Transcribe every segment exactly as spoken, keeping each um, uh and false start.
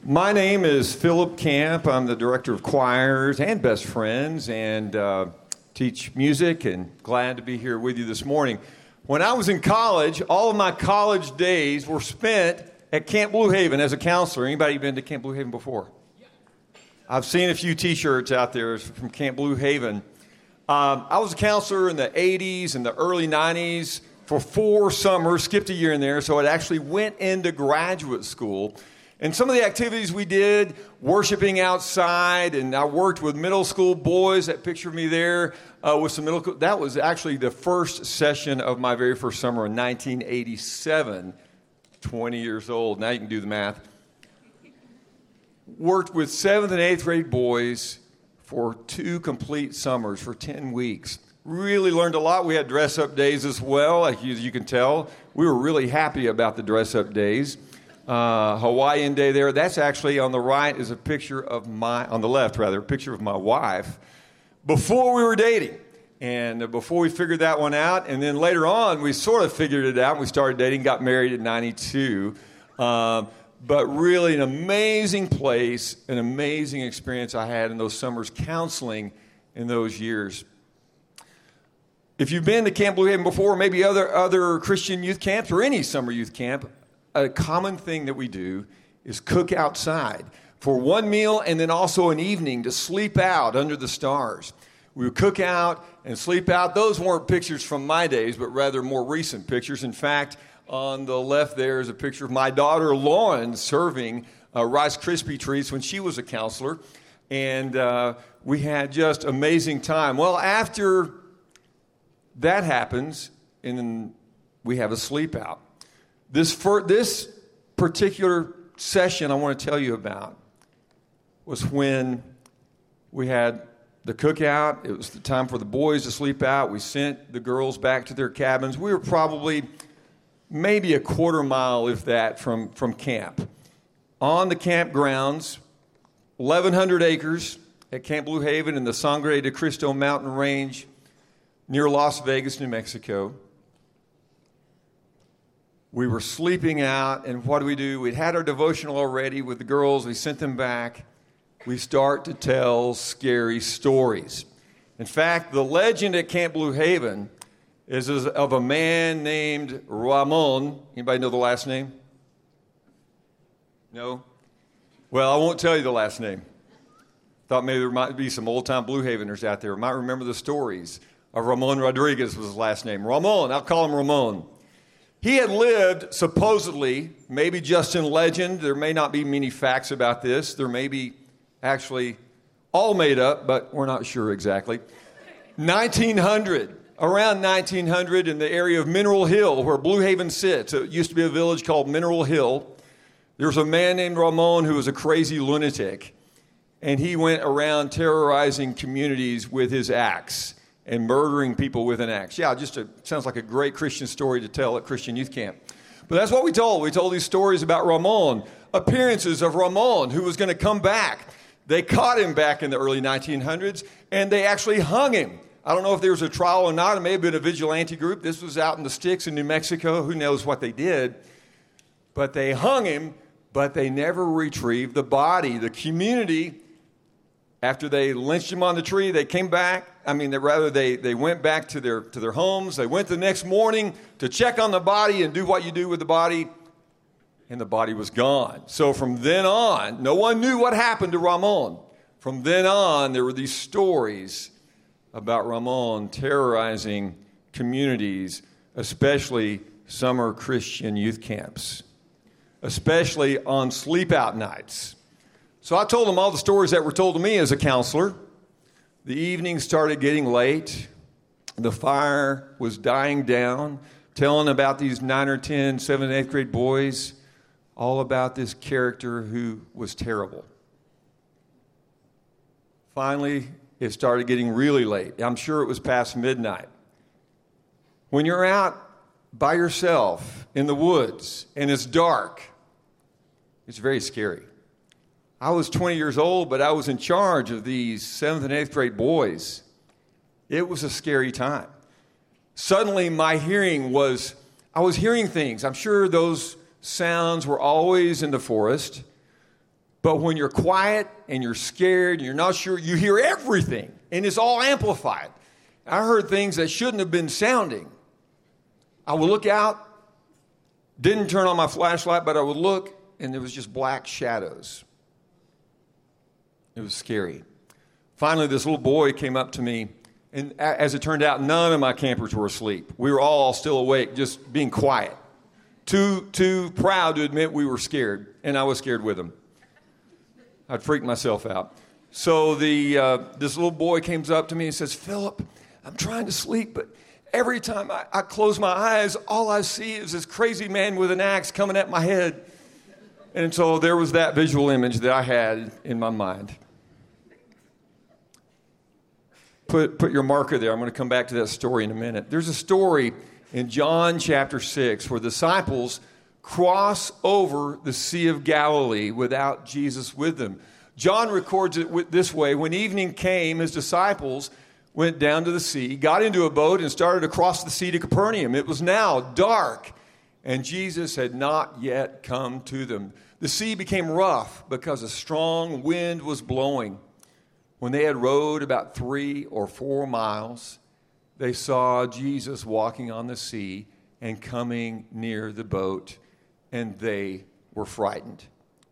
My name is Philip Camp. I'm the director of choirs and best friends and uh, teach music, and glad to be here with you this morning. When I was in college, all of my college days were spent at Camp Blue Haven as a counselor. Anybody been to Camp Blue Haven before? I've seen a few T-shirts out there from Camp Blue Haven. Um, I was a counselor in the eighties and the early nineties for four summers, skipped a year in there, so it actually went into graduate school. And some of the activities we did, worshiping outside, and I worked with middle school boys. That picture of me there uh, with some middle school. That was actually the first session of my very first summer in nineteen eighty-seven, twenty years old. Now you can do the math. Worked with seventh and eighth grade boys for two complete summers, for ten weeks. Really learned a lot. We had dress-up days as well, as you, as you can tell. We were really happy about the dress-up days. Uh, Hawaiian day there. That's actually on the right is a picture of my, on the left rather, a picture of my wife before we were dating. And uh, before we figured that one out, and then later on we sort of figured it out. We started dating, got married at ninety-two. Um, but really an amazing place, an amazing experience I had in those summers counseling in those years. If you've been to Camp Blue Haven before, maybe other, other Christian youth camps or any summer youth camp, a common thing that we do is cook outside for one meal and then also an evening to sleep out under the stars. We would cook out and sleep out. Those weren't pictures from my days, but rather more recent pictures. In fact, on the left there is a picture of my daughter Lauren serving uh, Rice Krispie treats when she was a counselor. And uh, we had just amazing time. Well, after that happens, and then we have a sleep out. This for, this particular session I want to tell you about was when we had the cookout. It was the time for the boys to sleep out. We sent the girls back to their cabins. We were probably maybe a quarter mile, if that, from, from camp. On the campgrounds, eleven hundred acres at Camp Blue Haven in the Sangre de Cristo mountain range near Las Vegas, New Mexico. We were sleeping out, and what do we do? We'd had our devotional already with the girls. We sent them back. We start to tell scary stories. In fact, the legend at Camp Blue Haven is of a man named Ramon. Anybody know the last name? No? Well, I won't tell you the last name. Thought maybe there might be some old-time Blue Haveners out there who might remember the stories of Ramon Rodriguez was his last name. Ramon, I'll call him Ramon. He had lived, supposedly, maybe just in legend. There may not be many facts about this. There may be actually all made up, but we're not sure exactly. nineteen hundred, around nineteen hundred in the area of Mineral Hill, where Blue Haven sits. It used to be a village called Mineral Hill. There was a man named Ramon who was a crazy lunatic, and he went around terrorizing communities with his axe and murdering people with an axe. Yeah, just a, sounds like a great Christian story to tell at Christian Youth Camp. But that's what we told. We told these stories about Ramon, appearances of Ramon, who was going to come back. They caught him back in the early nineteen hundreds, and they actually hung him. I don't know if there was a trial or not. It may have been a vigilante group. This was out in the sticks in New Mexico. Who knows what they did? But they hung him, but they never retrieved the body. The community, after they lynched him on the tree, they came back. I mean, they, rather, they, they went back to their, to their homes. They went the next morning to check on the body and do what you do with the body, and the body was gone. So from then on, no one knew what happened to Ramon. From then on, there were these stories about Ramon terrorizing communities, especially summer Christian youth camps, especially on sleep-out nights. So I told them all the stories that were told to me as a counselor. The evening started getting late. The fire was dying down, telling about these nine or ten, seventh, eighth grade boys, all about this character who was terrible. Finally, it started getting really late. I'm sure it was past midnight. When you're out by yourself in the woods and it's dark, it's very scary. I was twenty years old, but I was in charge of these seventh and eighth grade boys. It was a scary time. Suddenly, my hearing was, I was hearing things. I'm sure those sounds were always in the forest, But when you're quiet and you're scared and you're not sure, you hear everything, and it's all amplified. I heard things that shouldn't have been sounding. I would look out, didn't turn on my flashlight, but I would look, and there was just black shadows. It was scary. Finally, this little boy came up to me, and as it turned out, none of my campers were asleep. We were all still awake, just being quiet. Too, too proud to admit we were scared, and I was scared with them. I'd freaked myself out. So the uh, this little boy comes up to me and says, "Philip, I'm trying to sleep, but every time I, I close my eyes, all I see is this crazy man with an axe coming at my head." And so there was that visual image that I had in my mind. Put, put your marker there. I'm going to come back to that story in a minute. There's a story in John chapter six where the disciples cross over the Sea of Galilee without Jesus with them. John records it this way. When evening came, his disciples went down to the sea, got into a boat, and started across the sea to Capernaum. It was now dark, and Jesus had not yet come to them. The sea became rough because a strong wind was blowing. When they had rowed about three or four miles, they saw Jesus walking on the sea and coming near the boat, and they were frightened.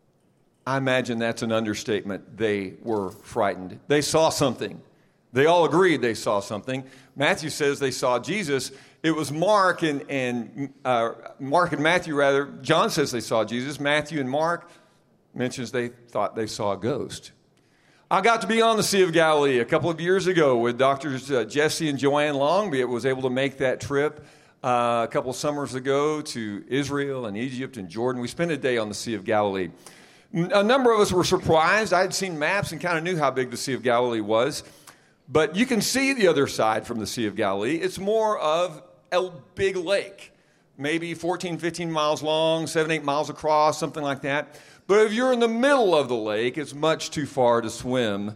I imagine that's an understatement. They were frightened. They saw something. They all agreed they saw something. Matthew says they saw Jesus. It was Mark and, and uh, Mark and Matthew, rather. John says they saw Jesus. Matthew and Mark mentions they thought they saw a ghost. I got to be on the Sea of Galilee a couple of years ago with Doctors uh, Jesse and Joanne Longby. It was able to make that trip uh, a couple of summers ago to Israel and Egypt and Jordan. We spent a day on the Sea of Galilee. A number of us were surprised. I had seen maps and kind of knew how big the Sea of Galilee was. But you can see the other side from the Sea of Galilee. It's more of a big lake, maybe fourteen, fifteen miles long, seven, eight miles across, something like that. But if you're in the middle of the lake, it's much too far to swim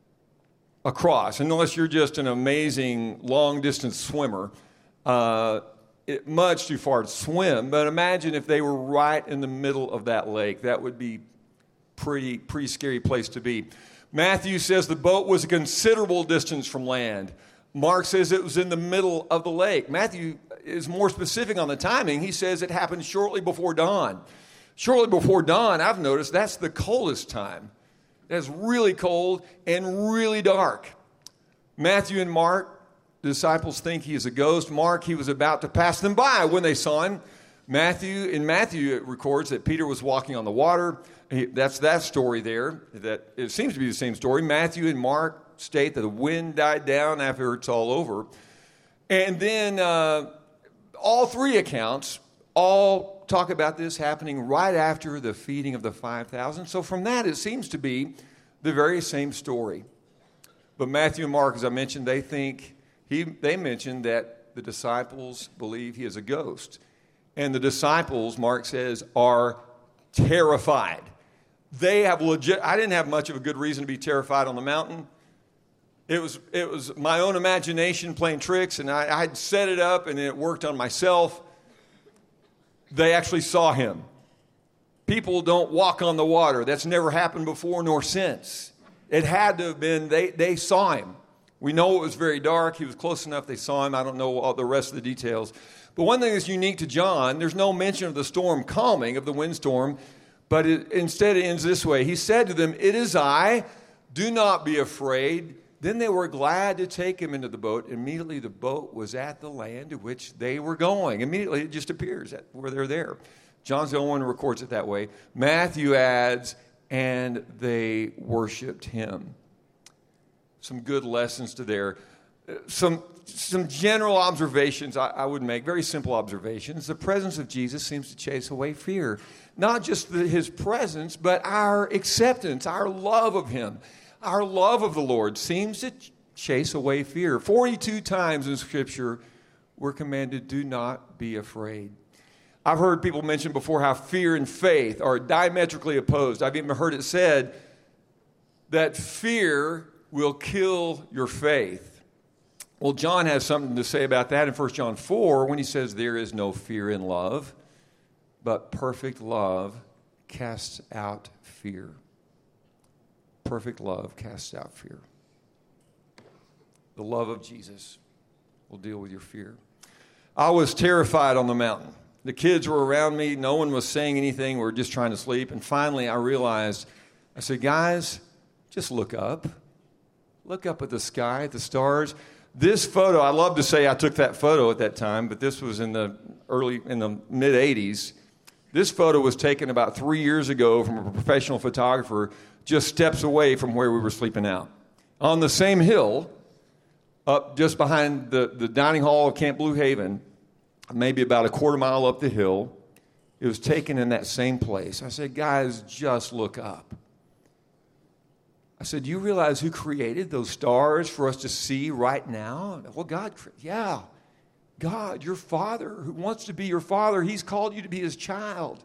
across, unless you're just an amazing long-distance swimmer. Uh, it, much too far to swim. But imagine if they were right in the middle of that lake. That would be pretty, pretty scary place to be. Matthew says the boat was a considerable distance from land. Mark says it was in the middle of the lake. Matthew is more specific on the timing. He says it happened shortly before dawn. Shortly before dawn, I've noticed that's the coldest time. It's really cold and really dark. Matthew and Mark, the disciples think he is a ghost. Mark, he was about to pass them by when they saw him. Matthew, in Matthew, it records that Peter was walking on the water. He, that's that story there. That it seems to be the same story. Matthew and Mark state that the wind died down after it's all over. And then uh, all three accounts all talk about this happening right after the feeding of the five thousand. So from that, it seems to be the very same story. But Matthew and Mark, as I mentioned, they think, he, they mentioned that the disciples believe he is a ghost. And the disciples, Mark says, are terrified. They have legit, I didn't have much of a good reason to be terrified on the mountain. It was it was my own imagination playing tricks, and I, I had set it up, and it worked on myself. They actually saw him. People don't walk on the water. That's never happened before nor since. It had to have been, they, they saw him. We know it was very dark. He was close enough. They saw him. I don't know all the rest of the details. But one thing that's unique to John, there's no mention of the storm calming, of the windstorm, but it, instead it ends this way. He said to them, "It is I. Do not be afraid." Then they were glad to take him into the boat. Immediately the boat was at the land to which they were going. Immediately it just appears at where they're there. John's the only one who records it that way. Matthew adds, and they worshiped him. Some good lessons to there. Some, some general observations I, I would make, very simple observations. The presence of Jesus seems to chase away fear. Not just the, his presence, but our acceptance, our love of him. Our love of the Lord seems to chase away fear. forty-two times in Scripture, we're commanded, do not be afraid. I've heard people mention before how fear and faith are diametrically opposed. I've even heard it said that fear will kill your faith. Well, John has something to say about that in First John four when he says, there is no fear in love, but perfect love casts out fear. perfect love casts out fear. The love of Jesus will deal with your fear. I was terrified on the mountain. The kids were around me. No one was saying anything. We were just trying to sleep. And finally, I realized, I said, guys, just look up. Look up at the sky, at the stars. This photo, I love to say I took that photo at that time, but this was in the early, in the mid-eighties. This photo was taken about three years ago from a professional photographer just steps away from where we were sleeping out. On the same hill, up just behind the, the dining hall of Camp Blue Haven, maybe about a quarter mile up the hill, it was taken in that same place. I said, guys, just look up. I said, do you realize who created those stars for us to see right now? Well, God, yeah. God, your Father, who wants to be your Father, He's called you to be His child.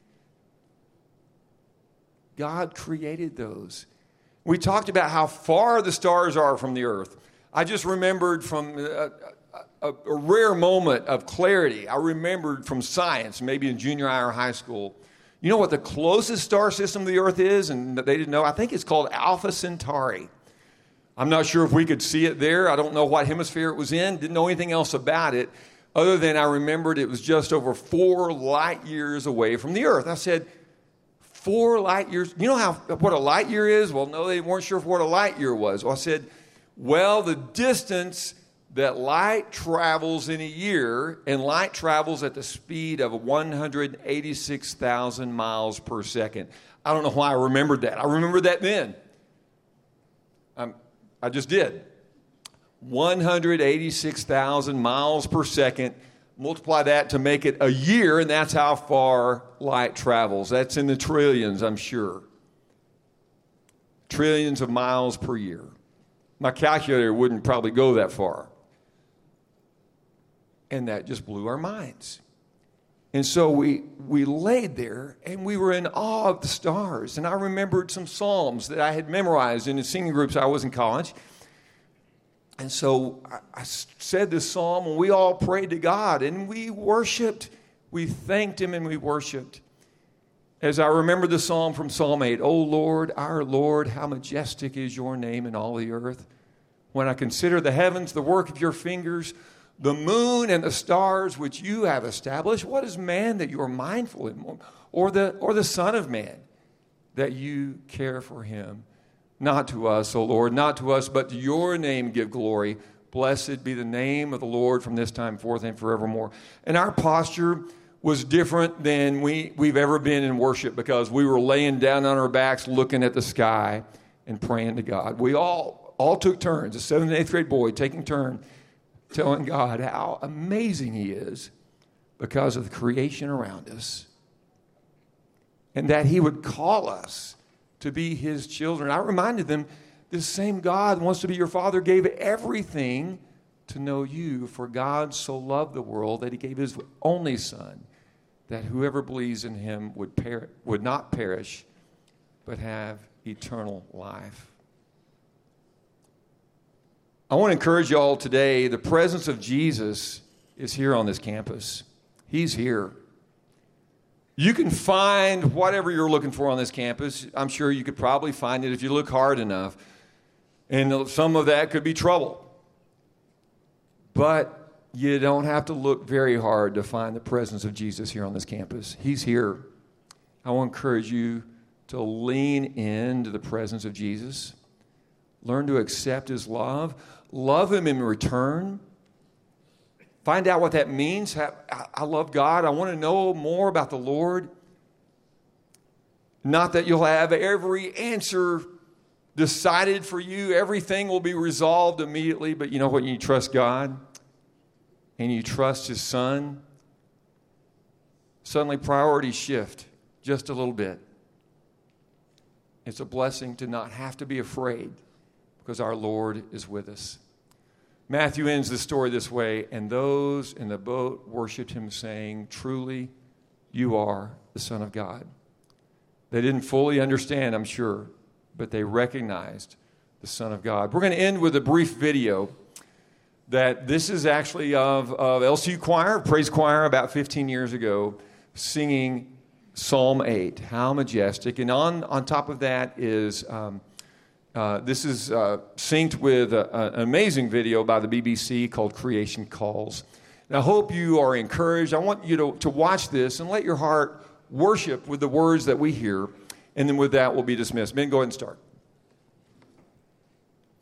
God created those. We talked about how far the stars are from the earth. I just remembered from a, a, a rare moment of clarity. I remembered from science, maybe in junior high or high school. You know what the closest star system to the earth is? And they didn't know. I think it's called Alpha Centauri. I'm not sure if we could see it there. I don't know what hemisphere it was in. Didn't know anything else about it other than I remembered it was just over four light years away from the earth. I said, four light years? You know how what a light year is? Well, no, they weren't sure what a light year was. Well, I said, well, the distance that light travels in a year, and light travels at the speed of one hundred eighty-six thousand miles per second. I don't know why I remembered that. I remembered that then. I'm, I just did. one hundred eighty-six thousand miles per second. Multiply that to make it a year, and that's how far light travels. That's in the trillions, I'm sure. Trillions of miles per year. My calculator wouldn't probably go that far. And that just blew our minds. And so we we laid there, and we were in awe of the stars. And I remembered some psalms that I had memorized in the singing groups I was in college. And so I, I said this psalm, and we all prayed to God, and we worshiped. We thanked Him, and we worshiped. As I remember the psalm from Psalm eight, O Lord, our Lord, how majestic is your name in all the earth. When I consider the heavens, the work of your fingers, the moon and the stars which you have established, what is man that you are mindful of him? Or the, or the Son of Man that you care for him? Not to us, O Lord, not to us, but to your name give glory. Blessed be the name of the Lord from this time forth and forevermore. And our posture was different than we, we've ever been in worship because we were laying down on our backs looking at the sky and praying to God. We all, all took turns, a seventh and eighth grade boy taking turn, telling God how amazing He is because of the creation around us. And that He would call us to be His children. I reminded them, this same God wants to be your Father, gave everything to know you, for God so loved the world that He gave His only Son, that whoever believes in Him would per- would not perish, but have eternal life. I want to encourage you all today, the presence of Jesus is here on this campus. He's here. You can find whatever you're looking for on this campus. I'm sure you could probably find it if you look hard enough. And some of that could be trouble. But you don't have to look very hard to find the presence of Jesus here on this campus. He's here. I want to encourage you to lean into the presence of Jesus. Learn to accept His love. Love Him in return. Find out what that means. I love God. I want to know more about the Lord. Not that you'll have every answer decided for you. Everything will be resolved immediately. But you know what? You trust God and you trust His Son. Suddenly priorities shift just a little bit. It's a blessing to not have to be afraid because our Lord is with us. Matthew ends the story this way, and those in the boat worshiped Him, saying, truly, you are the Son of God. They didn't fully understand, I'm sure, but they recognized the Son of God. We're going to end with a brief video that this is actually of, of L C U Choir, Praise Choir, about fifteen years ago, singing Psalm eight, How Majestic. And on, on top of that is um, Uh, this is uh, synced with a, a, an amazing video by the B B C called Creation Calls. And I hope you are encouraged. I want you to, to watch this and let your heart worship with the words that we hear. And then with that, we'll be dismissed. Ben, go ahead and start.